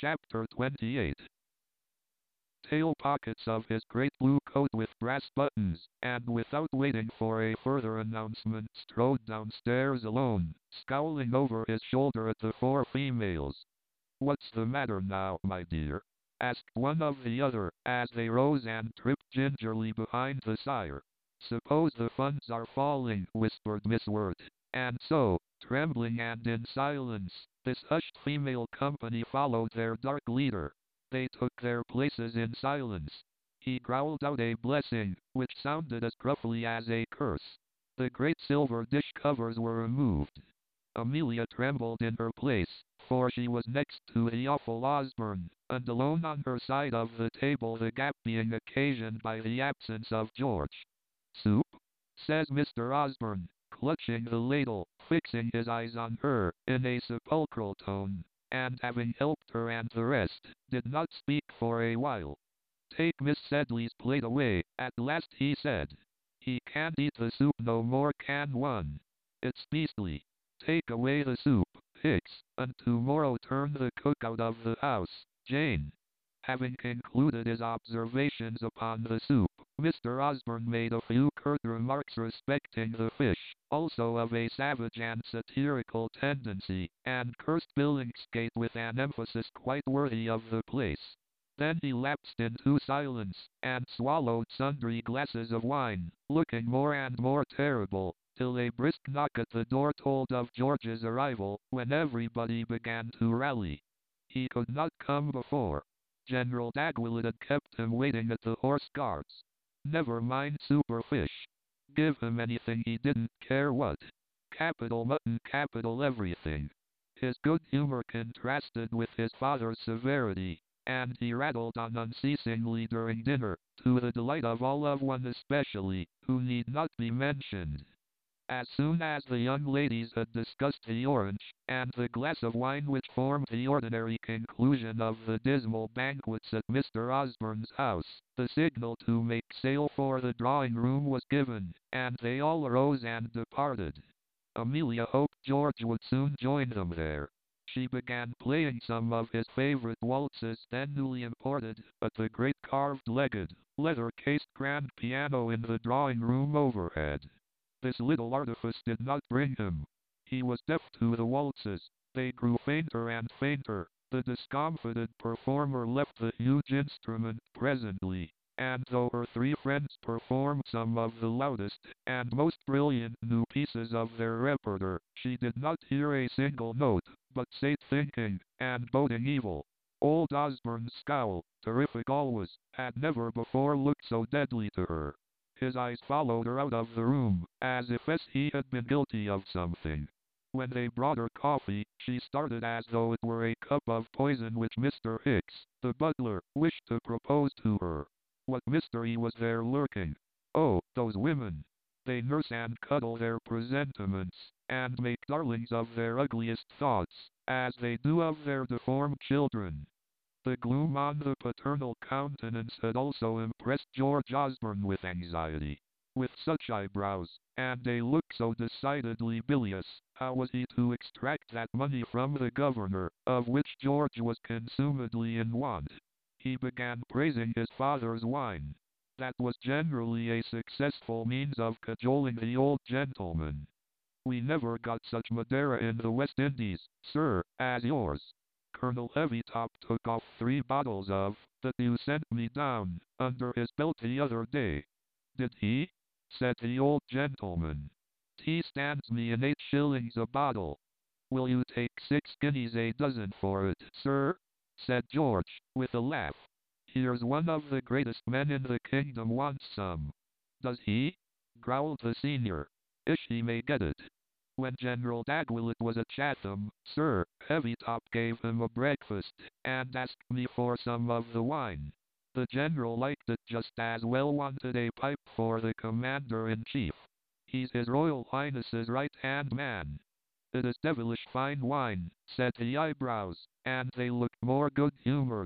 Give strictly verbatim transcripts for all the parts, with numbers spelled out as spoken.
Chapter twenty-eight. Tail pockets of his great blue coat with brass buttons, and without waiting for a further announcement strode downstairs alone, scowling over his shoulder at the four females. "What's the matter now, my dear?" asked one of the other, as they rose and tripped gingerly behind the sire. "Suppose the funds are falling," whispered Miss Wirt. And so, trembling and in silence, this hushed female company followed their dark leader. They took their places in silence. He growled out a blessing, which sounded as gruffly as a curse. The great silver dish covers were removed. Amelia trembled in her place, for she was next to the awful Osborne, and alone on her side of the table, the gap being occasioned by the absence of George. "Soup?" says Mister Osborne, clutching the ladle, fixing his eyes on her, in a sepulchral tone, and having helped her and the rest, did not speak for a while. "Take Miss Sedley's plate away," at last he said. "He can't eat the soup no more, can one? It's beastly. Take away the soup, Hicks, and tomorrow turn the cook out of the house, Jane." Having concluded his observations upon the soup, Mister Osborne made a few curt remarks respecting the fish, also of a savage and satirical tendency, and cursed Billingsgate with an emphasis quite worthy of the place. Then he lapsed into silence, and swallowed sundry glasses of wine, looking more and more terrible, till a brisk knock at the door told of George's arrival, when everybody began to rally. He could not come before. General Dagwillet had kept him waiting at the Horse Guards. Never mind soup or fish. Give him anything, he didn't care what. Capital mutton, capital everything. His good humor contrasted with his father's severity, and he rattled on unceasingly during dinner, to the delight of all of one especially, who need not be mentioned. As soon as the young ladies had discussed the orange, and the glass of wine which formed the ordinary conclusion of the dismal banquets at Mister Osborne's house, the signal to make sail for the drawing-room was given, and they all arose and departed. Amelia hoped George would soon join them there. She began playing some of his favorite waltzes, then newly imported, at the great carved-legged, leather-cased grand piano in the drawing-room overhead. This little artifice did not bring him. He was deaf to the waltzes. They grew fainter and fainter. The discomfited performer left the huge instrument presently, and though her three friends performed some of the loudest and most brilliant new pieces of their repertoire, she did not hear a single note, but sat thinking, and boding evil. Old Osborne's scowl, terrific always, had never before looked so deadly to her. His eyes followed her out of the room, as if he had been guilty of something. When they brought her coffee, she started as though it were a cup of poison which Mister Hicks, the butler, wished to propose to her. What mystery was there lurking? Oh, those women! They nurse and cuddle their presentiments, and make darlings of their ugliest thoughts, as they do of their deformed children. The gloom on the paternal countenance had also impressed George Osborne with anxiety. With such eyebrows, and a look so decidedly bilious, how was he to extract that money from the governor, of which George was consumedly in want? He began praising his father's wine. That was generally a successful means of cajoling the old gentleman. "We never got such Madeira in the West Indies, sir, as yours. Colonel Heavytop took off three bottles of, that you sent me down, under his belt the other day." "Did he?" said the old gentleman. "Tea stands me in eight shillings a bottle." "Will you take six guineas a dozen for it, sir?" said George, with a laugh. "Here's one of the greatest men in the kingdom wants some." "Does he?" growled the senior. "Ish, he may get it." When General Dagwillet was at Chatham, Sir Heavytop gave him a breakfast, and asked me for some of the wine. The general liked it just as well, wanted a pipe for the commander-in-chief. He's His Royal Highness's right-hand man. "It is devilish fine wine," said the eyebrows, and they looked more good-humored.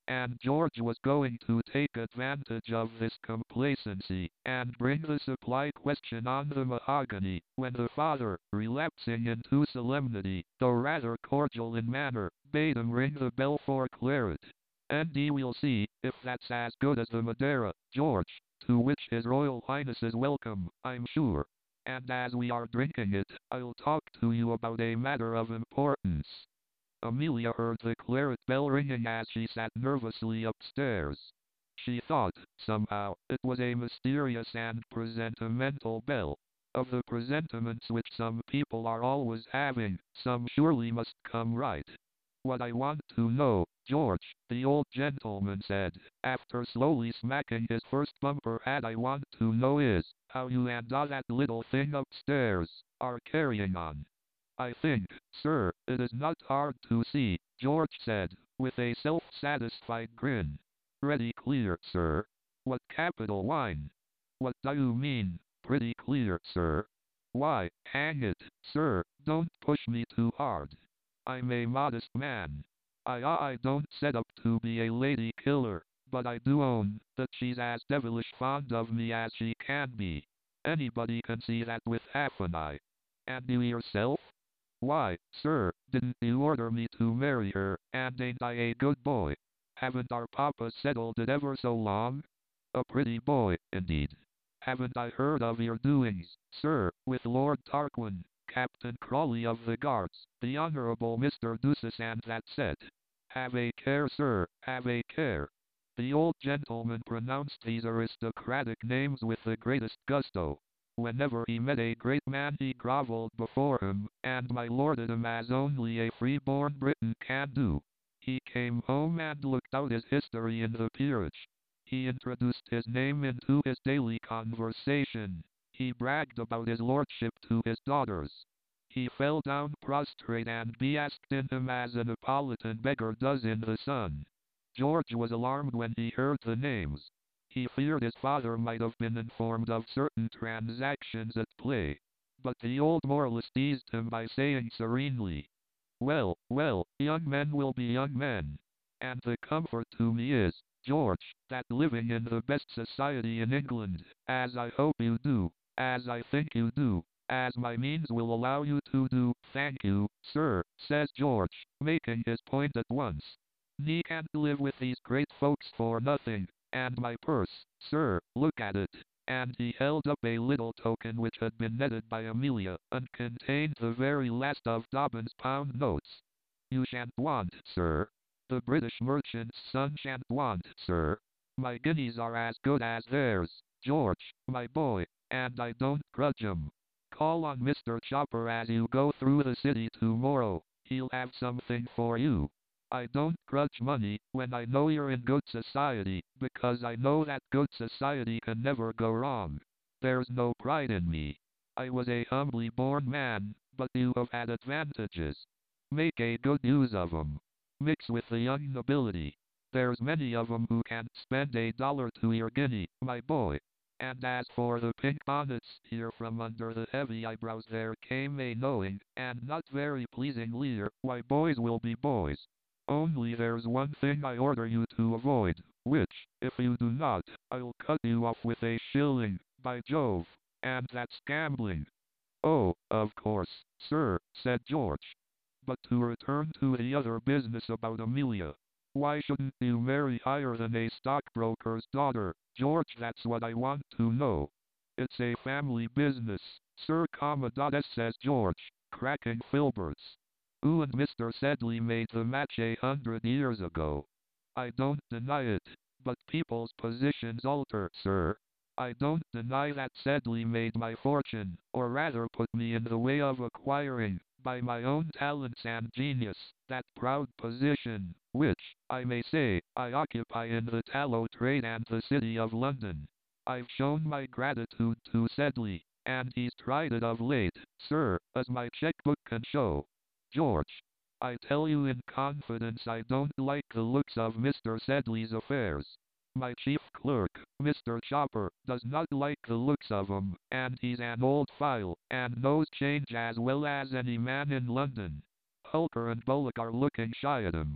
and George was going to take advantage of this complacency and bring the supply question on the mahogany, when the father, relapsing into solemnity, though rather cordial in manner, bade him ring the bell for claret. "And we'll see if that's as good as the Madeira, George, to which His Royal Highness is welcome, I'm sure. And as we are drinking it, I'll talk to you about a matter of importance." Amelia heard the claret bell ringing as she sat nervously upstairs. She thought, somehow, it was a mysterious and presentimental bell. Of the presentiments which some people are always having, some surely must come right. "What I want to know, George," the old gentleman said, after slowly smacking his first bumper hat, "I want to know is, how you and all that little thing upstairs are carrying on." "I think, sir, it is not hard to see," George said, with a self-satisfied grin. "Pretty clear, sir." "What capital wine!" "What do you mean, pretty clear, sir?" "Why, hang it, sir, don't push me too hard. I'm a modest man. I I don't set up to be a lady killer, but I do own that she's as devilish fond of me as she can be. Anybody can see that with half an eye." "And you yourself?" "Why, sir, didn't you order me to marry her, and ain't I a good boy? Haven't our papa settled it ever so long? A pretty boy, indeed. Haven't I heard of your doings, sir, with Lord Tarquin, Captain Crawley of the Guards, the Honourable Mister Ducis and that set? Have a care, sir, have a care." The old gentleman pronounced these aristocratic names with the greatest gusto. Whenever he met a great man he grovelled before him, and my lorded him as only a free-born Briton can do. He came home and looked out his history in the peerage. He introduced his name into his daily conversation. He bragged about his lordship to his daughters. He fell down prostrate and basked in him as a Neapolitan beggar does in the sun. George was alarmed when he heard the names. He feared his father might have been informed of certain transactions at play. But the old moralist eased him by saying serenely, "Well, well, young men will be young men. And the comfort to me is, George, that living in the best society in England, as I hope you do, as I think you do, as my means will allow you to do—" "Thank you, sir," says George, making his point at once. "Me can't live with these great folks for nothing. And my purse, sir, look at it," and he held up a little token which had been netted by Amelia, and contained the very last of Dobbin's pound notes. "You shan't want, sir. The British merchant's son shan't want, sir. My guineas are as good as theirs, George, my boy, and I don't grudge 'em. Call on Mister Chopper as you go through the city tomorrow. He'll have something for you. I don't grudge money, when I know you're in good society, because I know that good society can never go wrong. There's no pride in me. I was a humbly born man, but you have had advantages. Make a good use of 'em. Mix with the young nobility. There's many of 'em who can't spend a dollar to your guinea, my boy." And as for the pink bonnets, here from under the heavy eyebrows there came a knowing, and not very pleasing leer, "why, boys will be boys. Only there's one thing I order you to avoid, which, if you do not, I'll cut you off with a shilling, by Jove, and that's gambling." "Oh, of course, sir," said George. "But to return to the other business about Amelia. Why shouldn't you marry higher than a stockbroker's daughter, George? That's what I want to know." "It's a family business, Sir Commodus," says George, cracking filberts. "Oo and Mister Sedley made the match a hundred years ago. I don't deny it, but people's positions alter, sir. I don't deny that Sedley made my fortune, or rather put me in the way of acquiring, by my own talents and genius, that proud position, which, I may say, I occupy in the tallow trade and the City of London. I've shown my gratitude to Sedley, and he's tried it of late, sir, as my checkbook can show. George, I tell you in confidence I don't like the looks of Mister Sedley's affairs. My chief clerk, Mister Chopper, does not like the looks of 'em, and he's an old file, and knows change as well as any man in London. Hulker and Bullock are looking shy at him.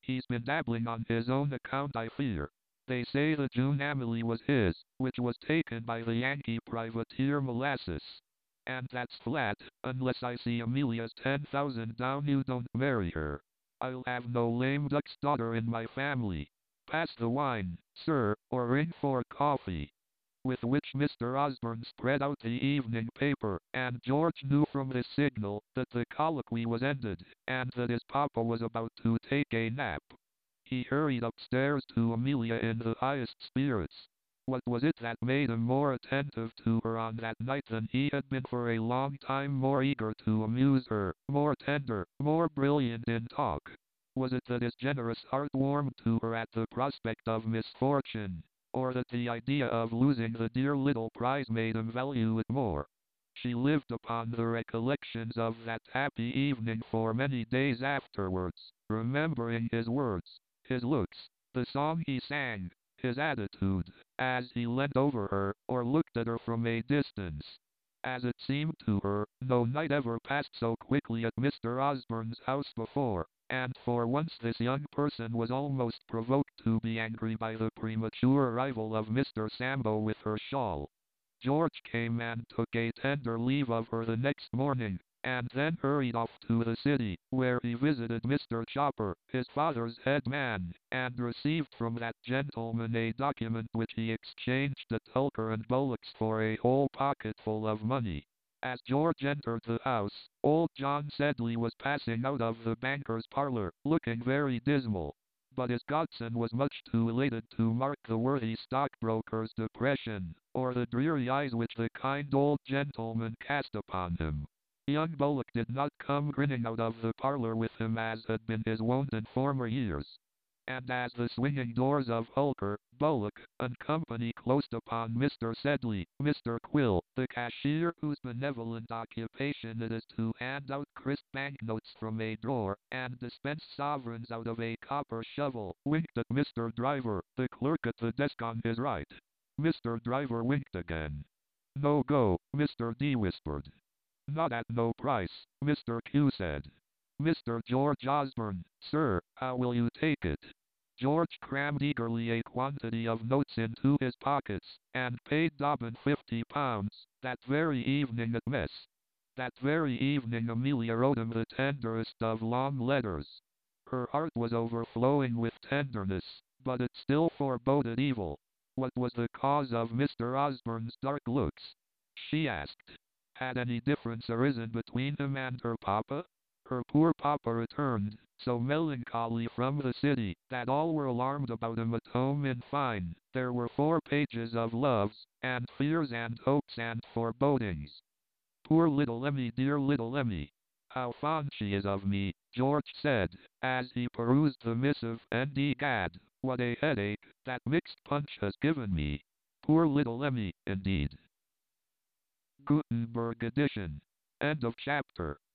He's been dabbling on his own account, I fear. They say the June Amelie was his, which was taken by the Yankee privateer Molasses. And that's flat, unless I see Amelia's ten thousand down you don't marry her. I'll have no lame duck's daughter in my family. Pass the wine, sir, or ring for coffee. With which Mister Osborne spread out the evening paper, and George knew from his signal that the colloquy was ended, and that his papa was about to take a nap. He hurried upstairs to Amelia in the highest spirits. What was it that made him more attentive to her on that night than he had been for a long time, more eager to amuse her, more tender, more brilliant in talk? Was it that his generous heart warmed to her at the prospect of misfortune? Or that the idea of losing the dear little prize made him value it more? She lived upon the recollections of that happy evening for many days afterwards, remembering his words, his looks, the song he sang, his attitude, as he leant over her, or looked at her from a distance. As it seemed to her, no night ever passed so quickly at Mister Osborne's house before, and for once this young person was almost provoked to be angry by the premature arrival of Mister Sambo with her shawl. George came and took a tender leave of her the next morning, and then hurried off to the city, where he visited Mister Chopper, his father's head man, and received from that gentleman a document which he exchanged at Hulker and Bullock's for a whole pocketful of money. As George entered the house, old John Sedley was passing out of the banker's parlor, looking very dismal. But his godson was much too elated to mark the worthy stockbroker's depression, or the dreary eyes which the kind old gentleman cast upon him. Young Bullock did not come grinning out of the parlor with him as had been his wont in former years. And as the swinging doors of Hulker, Bullock, and Company closed upon Mister Sedley, Mister Quill, the cashier whose benevolent occupation it is to hand out crisp banknotes from a drawer, and dispense sovereigns out of a copper shovel, winked at Mister Driver, the clerk at the desk on his right. Mister Driver winked again. "No go," Mister D whispered. "Not at no price," Mister Q said. "Mister George Osborne, sir, how will you take it?" George crammed eagerly a quantity of notes into his pockets, and paid Dobbin fifty pounds, that very evening at mess. That very evening Amelia wrote him the tenderest of long letters. Her heart was overflowing with tenderness, but it still foreboded evil. What was the cause of Mister Osborne's dark looks? She asked. Had any difference arisen between him and her papa? Her poor papa returned, so melancholy from the city, that all were alarmed about him at home. In fine, there were four pages of loves, and fears and hopes and forebodings. "Poor little Emmy, dear little Emmy. How fond she is of me," George said, as he perused the missive, and egad, what a headache that mixed punch has given me. Poor little Emmy, indeed. Gutenberg edition. End of chapter.